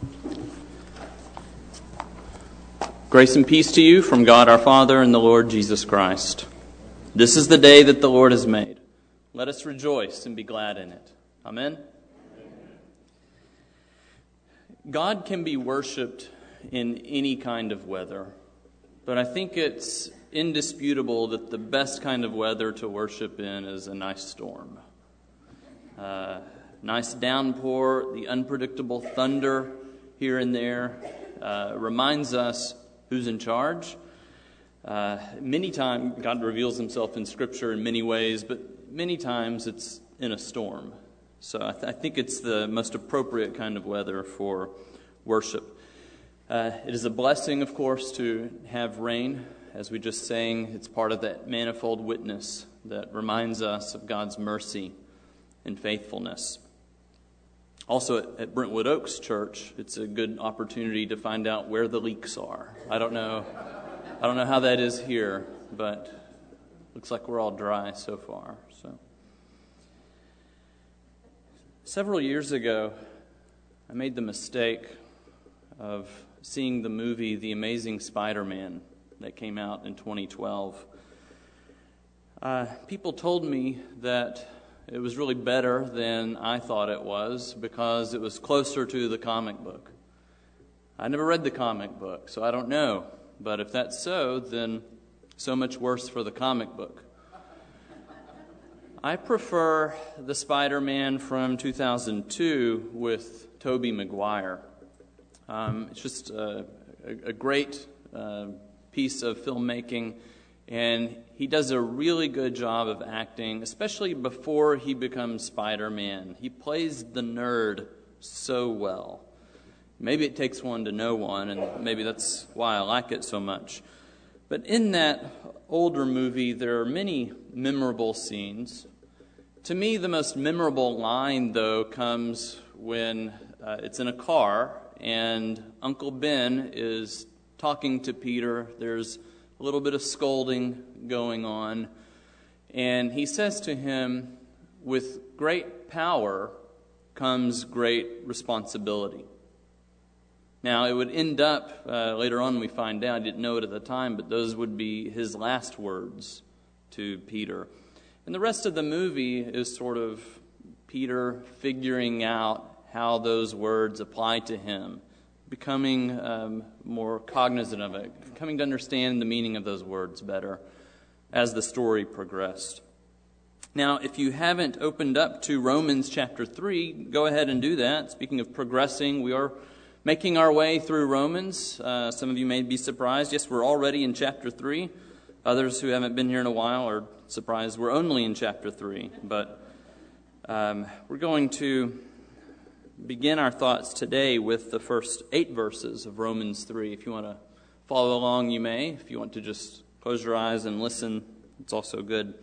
Grace and peace to you from God our Father and the Lord Jesus Christ. This is the day that the Lord has made. Let us rejoice and be glad in it. Amen. God can be worshipped in any kind of weather, but I think it's indisputable that the best kind of weather to worship in is a nice storm. Nice downpour, the unpredictable thunder here and there reminds us who's in charge. Many times God reveals himself in Scripture in many ways, but many times it's in a storm. So I think it's the most appropriate kind of weather for worship. It is a blessing, of course, to have rain. As we just sang, it's part of that manifold witness that reminds us of God's mercy and faithfulness. Also at Brentwood Oaks Church, it's a good opportunity to find out where the leaks are. I don't know how that is here, but looks like we're all dry so far. So, several years ago, I made the mistake of seeing the movie The Amazing Spider-Man that came out in 2012. People told me that it was really better than I thought it was because it was closer to the comic book. I never read the comic book, so I don't know. But if that's so, then so much worse for the comic book. I prefer the Spider-Man from 2002 with Tobey Maguire. It's just a great piece of filmmaking, and he does a really good job of acting, especially before he becomes Spider-Man. He plays the nerd so well. Maybe it takes one to know one, and maybe that's why I like it so much. But in that older movie, there are many memorable scenes. To me, the most memorable line, though, comes when it's in a car, and Uncle Ben is talking to Peter. There's a little bit of scolding going on. And he says to him, with great power comes great responsibility. Now, it would end up, later on we find out, I didn't know it at the time, but those would be his last words to Peter. And the rest of the movie is sort of Peter figuring out how those words apply to him, becoming more cognizant of it, coming to understand the meaning of those words better as the story progressed. Now, if you haven't opened up to Romans chapter 3, go ahead and do that. Speaking of progressing, we are making our way through Romans. Some of you may be surprised. Yes, we're already in chapter 3. Others who haven't been here in a while are surprised we're only in chapter 3. But we're going to begin our thoughts today with the first 8 verses of Romans 3. If you want to follow along, you may. If you want to just close your eyes and listen, it's also good.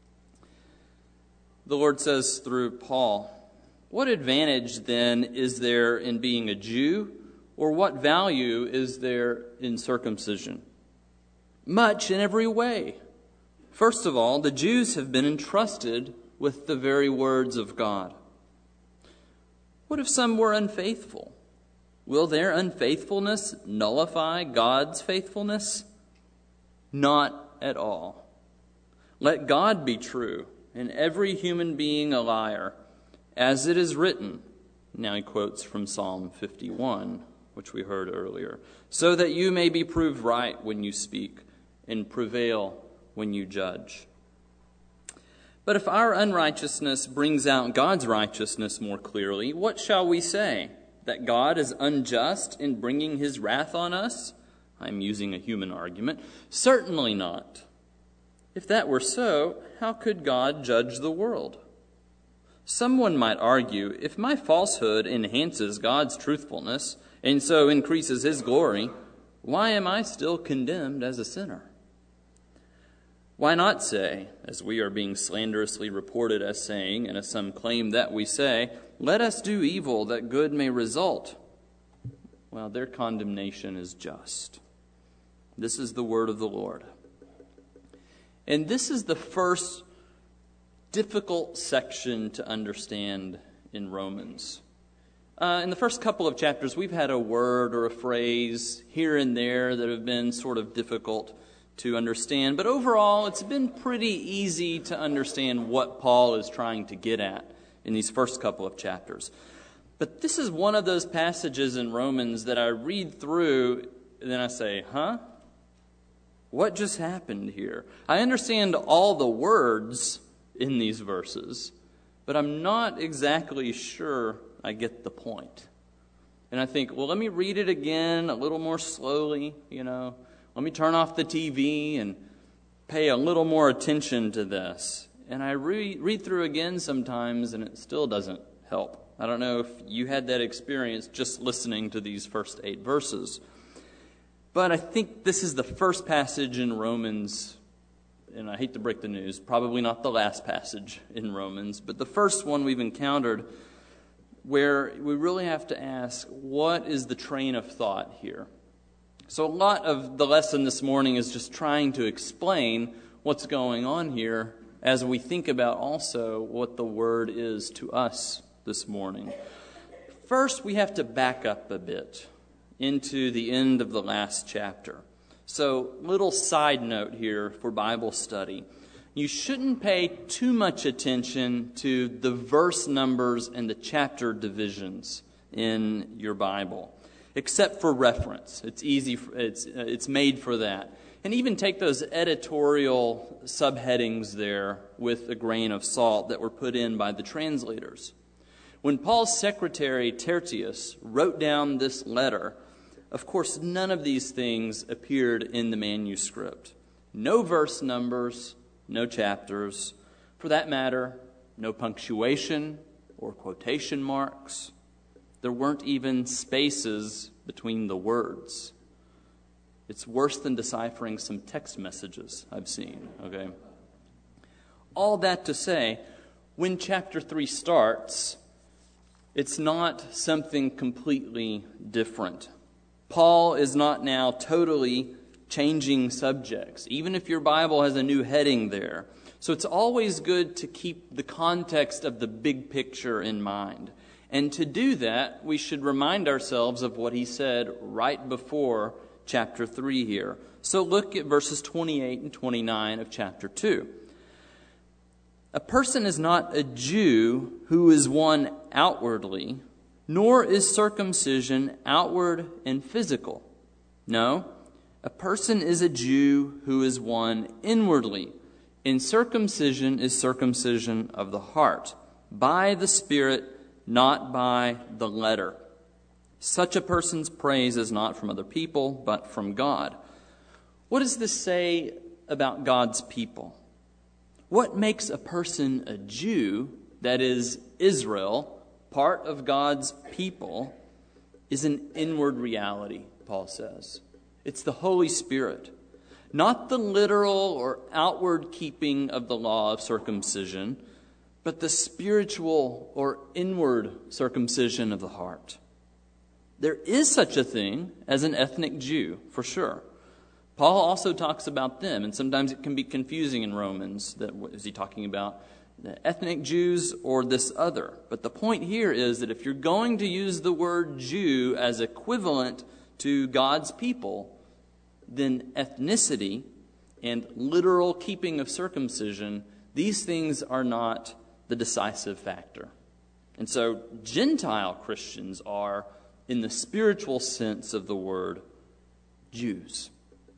The Lord says through Paul, "What advantage then is there in being a Jew, or what value is there in circumcision? Much in every way. First of all, the Jews have been entrusted with the very words of God. What if some were unfaithful? Will their unfaithfulness nullify God's faithfulness? Not at all. Let God be true, and every human being a liar, as it is written." Now he quotes from Psalm 51, which we heard earlier. "So that you may be proved right when you speak, and prevail when you judge." But if our unrighteousness brings out God's righteousness more clearly, what shall we say? That God is unjust in bringing his wrath on us? I'm using a human argument. Certainly not. If that were so, how could God judge the world? Someone might argue, if my falsehood enhances God's truthfulness and so increases his glory, why am I still condemned as a sinner? Why not say, as we are being slanderously reported as saying, and as some claim that we say, let us do evil that good may result? Well, their condemnation is just. This is the word of the Lord. And this is the first difficult section to understand in Romans. In the first couple of chapters, we've had a word or a phrase here and there that have been sort of difficult to understand. But overall, it's been pretty easy to understand what Paul is trying to get at in these first couple of chapters. But this is one of those passages in Romans that I read through, and then I say, what just happened here? I understand all the words in these verses, but I'm not exactly sure I get the point. And I think, well, let me read it again a little more slowly, Let me turn off the TV and pay a little more attention to this. And I read through again sometimes, and it still doesn't help. I don't know if you had that experience just listening to these first 8 verses. But I think this is the first passage in Romans, and I hate to break the news, probably not the last passage in Romans, but the first one we've encountered where we really have to ask, what is the train of thought here? So a lot of the lesson this morning is just trying to explain what's going on here as we think about also what the word is to us this morning. First, we have to back up a bit into the end of the last chapter. So, little side note here for Bible study. You shouldn't pay too much attention to the verse numbers and the chapter divisions in your Bible, except for reference. It's easy. It's made for that. And even take those editorial subheadings there with a grain of salt that were put in by the translators. When Paul's secretary, Tertius, wrote down this letter, of course, none of these things appeared in the manuscript. No verse numbers, no chapters. For that matter, no punctuation or quotation marks. There weren't even spaces between the words. It's worse than deciphering some text messages I've seen, okay? All that to say, when chapter 3 starts, it's not something completely different. Paul is not now totally changing subjects, even if your Bible has a new heading there. So it's always good to keep the context of the big picture in mind. And to do that, we should remind ourselves of what he said right before chapter 3 here. So look at verses 28 and 29 of chapter 2. A person is not a Jew who is one outwardly, nor is circumcision outward and physical. No, a person is a Jew who is one inwardly, and circumcision is circumcision of the heart, by the Spirit, not by the letter. Such a person's praise is not from other people, but from God. What does this say about God's people? What makes a person a Jew, that is Israel, part of God's people, is an inward reality, Paul says. It's the Holy Spirit, not the literal or outward keeping of the law of circumcision, but the spiritual or inward circumcision of the heart. There is such a thing as an ethnic Jew, for sure. Paul also talks about them, and sometimes it can be confusing in Romans. Is he talking about the ethnic Jews or this other? But the point here is that if you're going to use the word Jew as equivalent to God's people, then ethnicity and literal keeping of circumcision, these things are not the decisive factor. And so Gentile Christians are, in the spiritual sense of the word, Jews.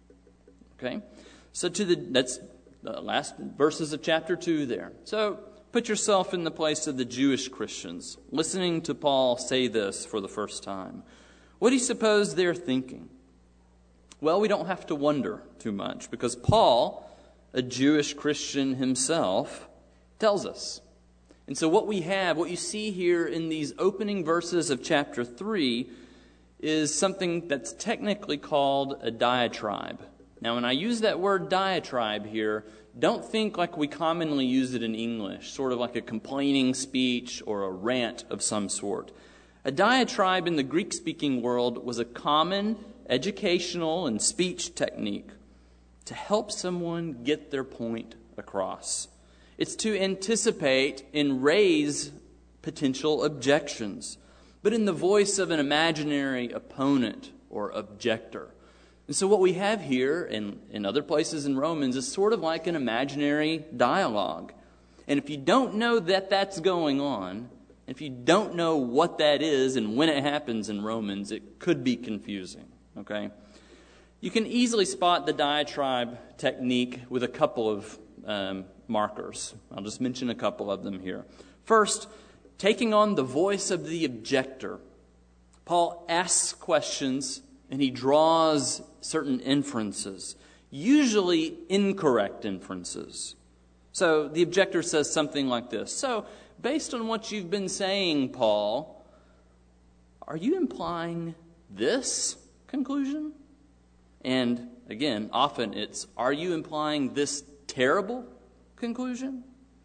Okay? So that's the last verses of chapter 2 there. So put yourself in the place of the Jewish Christians, listening to Paul say this for the first time. What do you suppose they're thinking? Well, we don't have to wonder too much, because Paul, a Jewish Christian himself, tells us. And so what you see here in these opening verses of chapter 3 is something that's technically called a diatribe. Now, when I use that word diatribe here, don't think like we commonly use it in English, sort of like a complaining speech or a rant of some sort. A diatribe in the Greek-speaking world was a common educational and speech technique to help someone get their point across. It's to anticipate and raise potential objections. but in the voice of an imaginary opponent or objector. And so what we have here and in other places in Romans is sort of like an imaginary dialogue. And if you don't know that that's going on, if you don't know what that is and when it happens in Romans, it could be confusing, okay? You can easily spot the diatribe technique with a couple of markers. I'll just mention a couple of them here. First, taking on the voice of the objector. Paul asks questions and he draws certain inferences, usually incorrect inferences. So the objector says something like this. So, based on what you've been saying, Paul, are you implying this conclusion? And again, often it's, are you implying this terrible conclusion?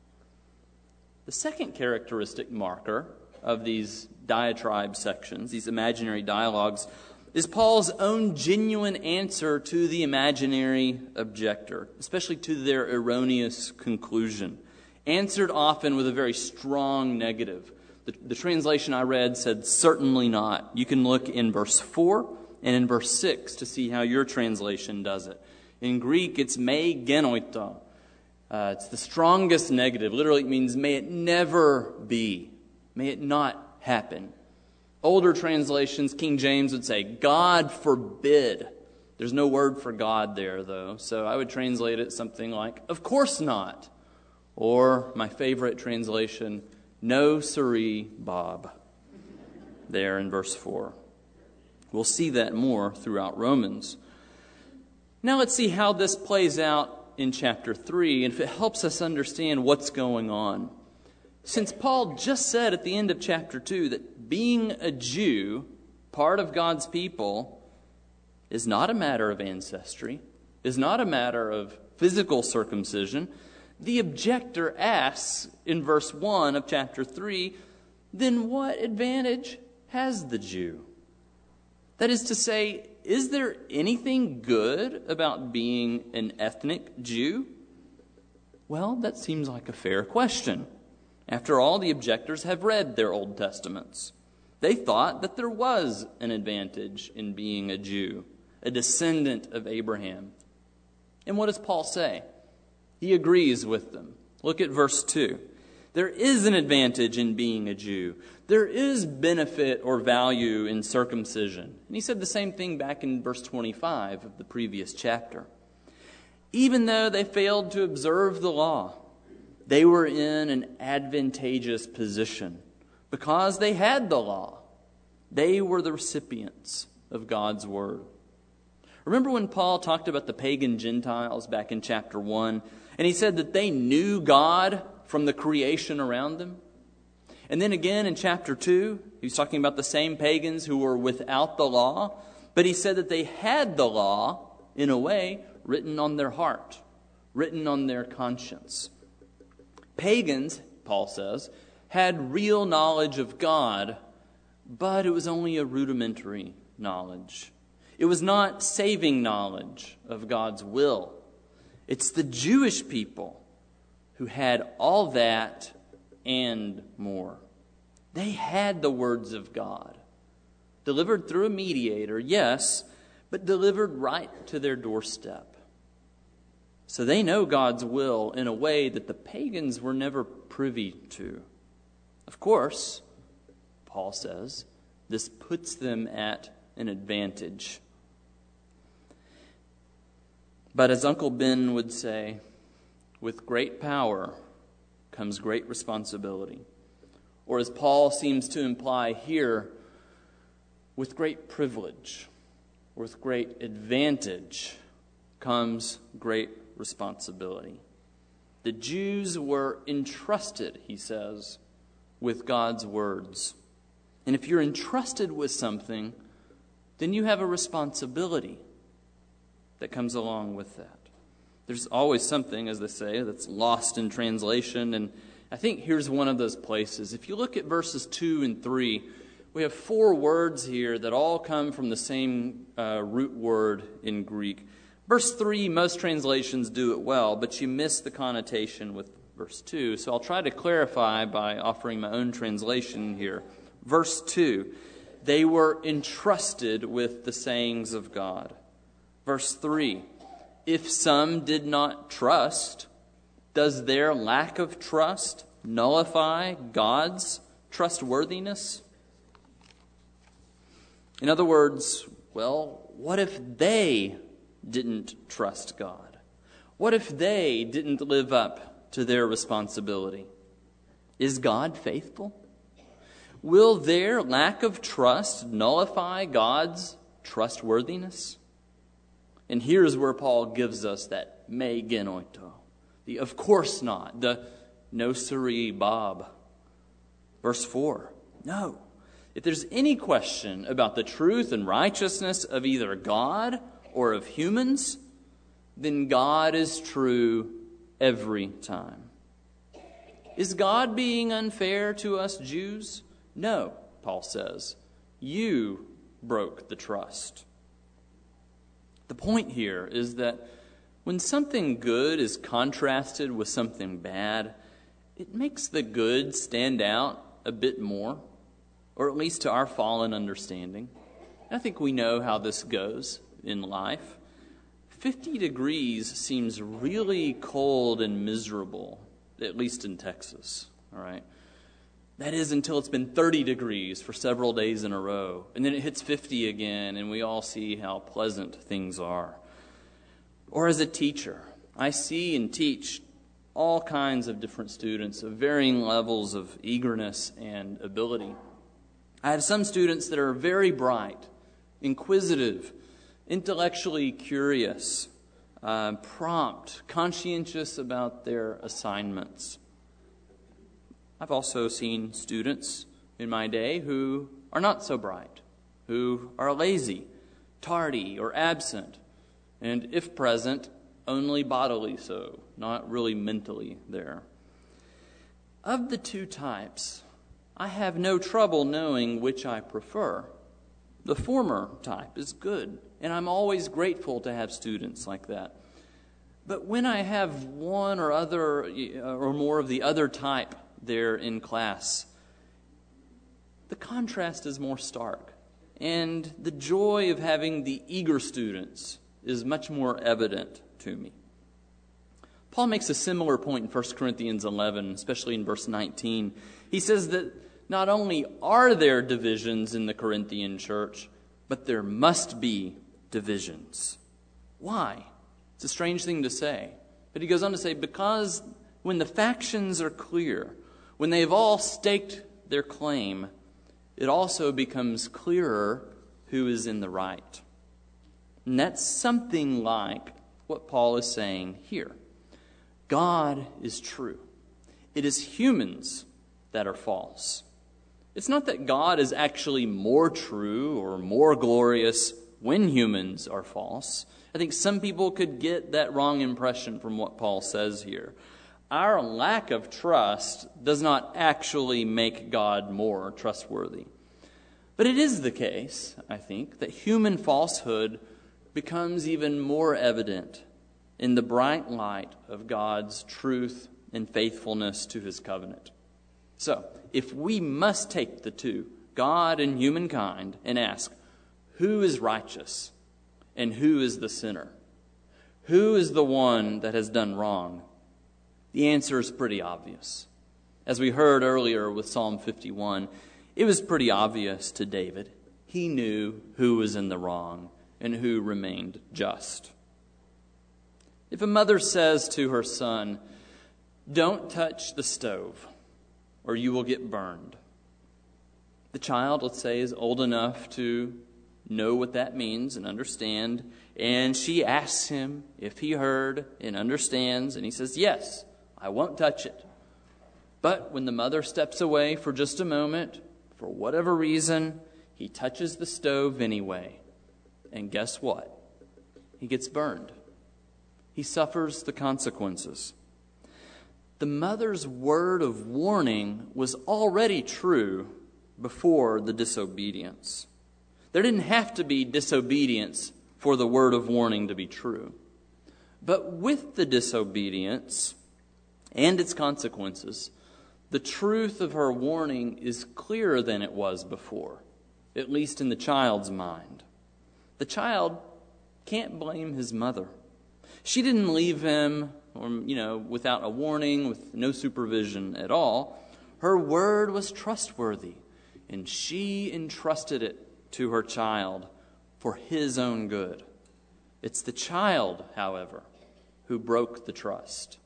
The second characteristic marker of these diatribe sections, these imaginary dialogues, is Paul's own genuine answer to the imaginary objector, especially to their erroneous conclusion, answered often with a very strong negative. The translation I read said, certainly not. You can look in verse 4 and in verse 6 to see how your translation does it. In Greek, it's me genoito. It's the strongest negative. Literally, it means may it never be. May it not happen. Older translations, King James would say, God forbid. There's no word for God there, though. So I would translate it something like, of course not. Or my favorite translation, no siree, Bob. There in verse 4. We'll see that more throughout Romans. Now let's see how this plays out in chapter 3 and if it helps us understand what's going on. Since Paul just said at the end of chapter 2 that being a Jew, part of God's people, is not a matter of ancestry, is not a matter of physical circumcision, the objector asks in verse 1 of chapter 3, then what advantage has the Jew? That is to say, is there anything good about being an ethnic Jew? Well, that seems like a fair question. After all, the objectors have read their Old Testaments. They thought that there was an advantage in being a Jew, a descendant of Abraham. And what does Paul say? He agrees with them. Look at verse 2. There is an advantage in being a Jew. There is benefit or value in circumcision. And he said the same thing back in verse 25 of the previous chapter. Even though they failed to observe the law, they were in an advantageous position because they had the law. They were the recipients of God's word. Remember when Paul talked about the pagan Gentiles back in chapter 1, and he said that they knew God from the creation around them? And then again in chapter 2, he was talking about the same pagans who were without the law, but he said that they had the law, in a way, written on their heart, written on their conscience. Pagans, Paul says, had real knowledge of God, but it was only a rudimentary knowledge. It was not saving knowledge of God's will. It's the Jewish people who had all that and more. They had the words of God, delivered through a mediator, yes, but delivered right to their doorstep. So they know God's will in a way that the pagans were never privy to. Of course, Paul says, this puts them at an advantage. But as Uncle Ben would say, with great power comes great responsibility. Or as Paul seems to imply here, with great privilege, or with great advantage comes great responsibility. The Jews were entrusted, he says, with God's words. And if you're entrusted with something, then you have a responsibility that comes along with that. There's always something, as they say, that's lost in translation. And I think here's one of those places. If you look at verses 2 and 3, we have 4 words here that all come from the same root word in Greek. Verse 3, most translations do it well, but you miss the connotation with verse 2. So I'll try to clarify by offering my own translation here. Verse 2, they were entrusted with the sayings of God. Verse 3, if some did not trust, does their lack of trust nullify God's trustworthiness? In other words, well, what if they didn't trust God? What if they didn't live up to their responsibility? Is God faithful? Will their lack of trust nullify God's trustworthiness? And here's where Paul gives us that me genoito, the of course not, the no siree Bob. Verse 4, no. If there's any question about the truth and righteousness of either God or of humans, then God is true every time. Is God being unfair to us Jews? No, Paul says. You broke the trust. The point here is that when something good is contrasted with something bad, it makes the good stand out a bit more, or at least to our fallen understanding. I think we know how this goes in life. 50 degrees seems really cold and miserable, at least in Texas, all right? That is until it's been 30 degrees for several days in a row, and then it hits 50 again, and we all see how pleasant things are. Or as a teacher, I see and teach all kinds of different students of varying levels of eagerness and ability. I have some students that are very bright, inquisitive, intellectually curious, prompt, conscientious about their assignments. I've also seen students in my day who are not so bright, who are lazy, tardy, or absent, and if present, only bodily so, not really mentally there. Of the two types, I have no trouble knowing which I prefer. The former type is good, and I'm always grateful to have students like that. But when I have one or other or more of the other type there in class, the contrast is more stark, and the joy of having the eager students is much more evident to me. Paul makes a similar point in 1 Corinthians 11, especially in verse 19. He says that not only are there divisions in the Corinthian church, but there must be divisions. Why? It's a strange thing to say. But he goes on to say, because when the factions are clear, when they've all staked their claim, it also becomes clearer who is in the right. And that's something like what Paul is saying here. God is true. It is humans that are false. It's not that God is actually more true or more glorious when humans are false. I think some people could get that wrong impression from what Paul says here. Our lack of trust does not actually make God more trustworthy. But it is the case, I think, that human falsehood becomes even more evident in the bright light of God's truth and faithfulness to his covenant. So, if we must take the two, God and humankind, and ask, who is righteous and who is the sinner? Who is the one that has done wrong? The answer is pretty obvious. As we heard earlier with Psalm 51, it was pretty obvious to David. He knew who was in the wrong and who remained just. If a mother says to her son, "Don't touch the stove, or you will get burned," the child, let's say, is old enough to know what that means and understand, and she asks him if he heard and understands, and he says, "Yes, I won't touch it." But when the mother steps away for just a moment, for whatever reason, he touches the stove anyway. And guess what? He gets burned. He suffers the consequences. The mother's word of warning was already true before the disobedience. There didn't have to be disobedience for the word of warning to be true. But with the disobedience and its consequences, The truth of her warning is clearer than it was before, at least in the child's mind. The child can't blame his mother. She didn't leave him, without a warning, with no supervision at all. Her word was trustworthy, and she entrusted it to her child for his own good. It's the child, however, who broke the trust.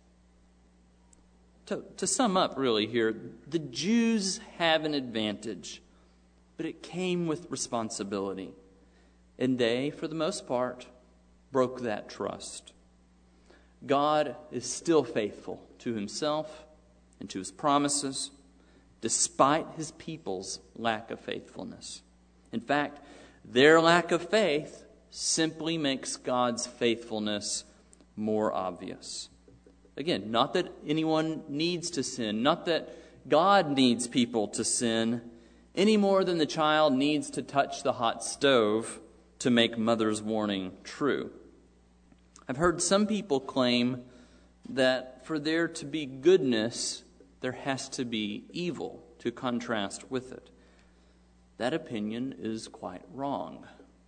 To sum up really here, the Jews have an advantage, but it came with responsibility. And they, for the most part, broke that trust. God is still faithful to himself and to his promises, despite his people's lack of faithfulness. In fact, their lack of faith simply makes God's faithfulness more obvious. Again, not that anyone needs to sin, not that God needs people to sin, any more than the child needs to touch the hot stove to make mother's warning true. I've heard some people claim that for there to be goodness, there has to be evil to contrast with it. That opinion is quite wrong.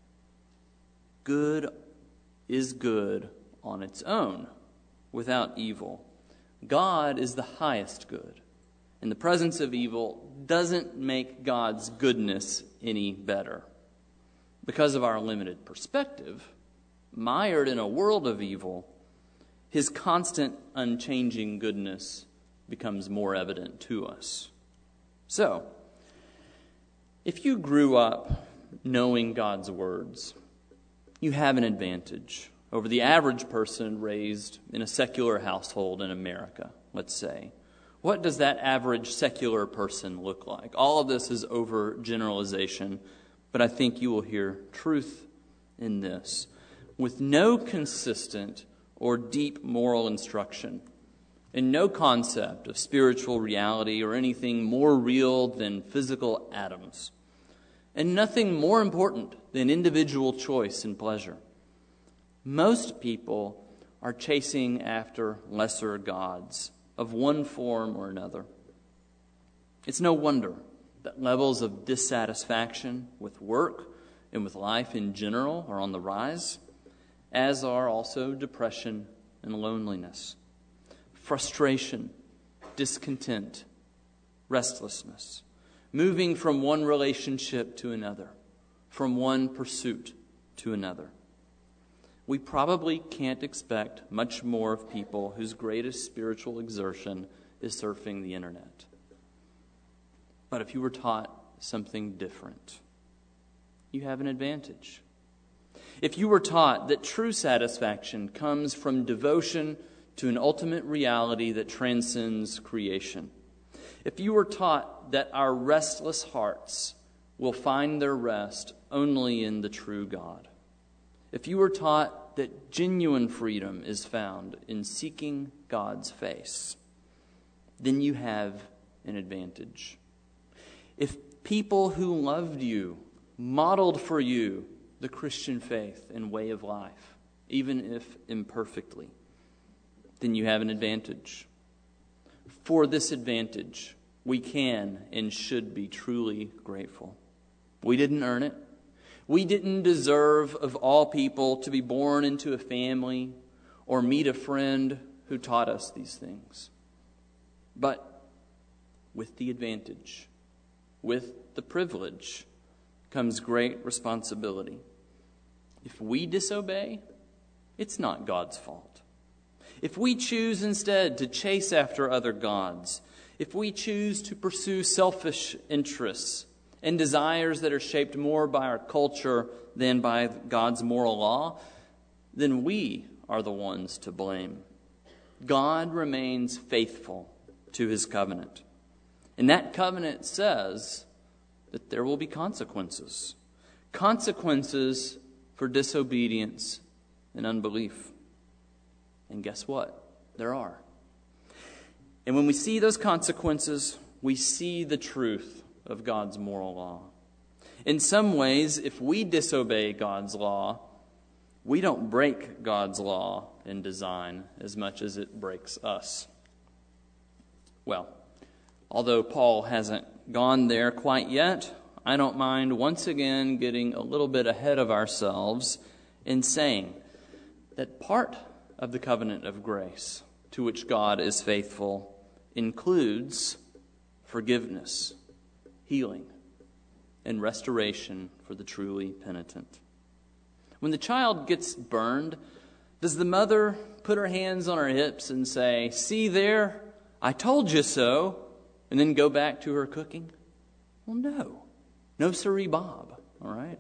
Good is good on its own, without evil. God is the highest good, and the presence of evil doesn't make God's goodness any better. Because of our limited perspective, mired in a world of evil, his constant, unchanging goodness becomes more evident to us. So, if you grew up knowing God's words, you have an advantage over the average person raised in a secular household in America, let's say. What does that average secular person look like? All of this is overgeneralization, but I think you will hear truth in this. With no consistent or deep moral instruction, and no concept of spiritual reality or anything more real than physical atoms, and nothing more important than individual choice and pleasure, most people are chasing after lesser gods of one form or another. It's no wonder that levels of dissatisfaction with work and with life in general are on the rise, as are also depression and loneliness, frustration, discontent, restlessness, moving from one relationship to another, from one pursuit to another. We probably can't expect much more of people whose greatest spiritual exertion is surfing the internet. But if you were taught something different, you have an advantage. If you were taught that true satisfaction comes from devotion to an ultimate reality that transcends creation, if you were taught that our restless hearts will find their rest only in the true God, if you were taught that genuine freedom is found in seeking God's face, then you have an advantage. If people who loved you modeled for you the Christian faith and way of life, even if imperfectly, then you have an advantage. For this advantage, we can and should be truly grateful. We didn't earn it. We didn't deserve, of all people, to be born into a family or meet a friend who taught us these things. But with the advantage, with the privilege, comes great responsibility. If we disobey, it's not God's fault. If we choose instead to chase after other gods, if we choose to pursue selfish interests and desires that are shaped more by our culture than by God's moral law, then we are the ones to blame. God remains faithful to his covenant. And that covenant says that there will be consequences. Consequences for disobedience and unbelief. And guess what? There are. And when we see those consequences, we see the truth of God's moral law. In some ways, if we disobey God's law, we don't break God's law and design as much as it breaks us. Well, Although Paul hasn't gone there quite yet, I don't mind once again getting a little bit ahead of ourselves in saying that part of the covenant of grace to which God is faithful includes forgiveness, healing, and restoration for the truly penitent. When the child gets burned, does the mother put her hands on her hips and say, "See there, I told you so," and then go back to her cooking? Well, no. No siree, Bob, all right?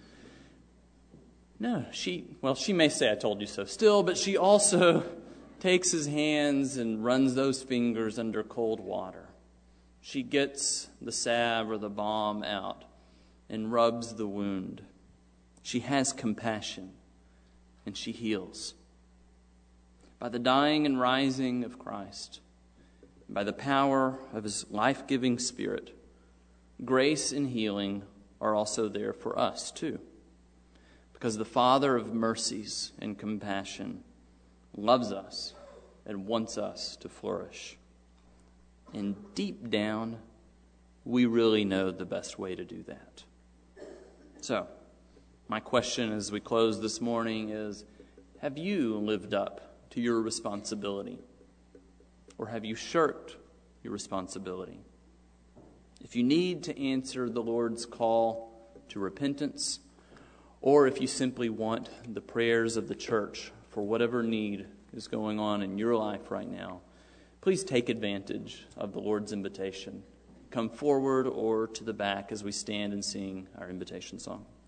No, she may say, "I told you so" still, but she also takes his hands and runs those fingers under cold water. She gets the salve or the balm out and rubs the wound. She has compassion, and she heals. By the dying and rising of Christ, by the power of his life-giving Spirit, grace and healing are also there for us too. Because the Father of mercies and compassion loves us and wants us to flourish. And deep down, we really know the best way to do that. So, my question as we close this morning is, have you lived up to your responsibility? Or have you shirked your responsibility? If you need to answer the Lord's call to repentance, or if you simply want the prayers of the church for whatever need is going on in your life right now, please take advantage of the Lord's invitation. Come forward or to the back as we stand and sing our invitation song.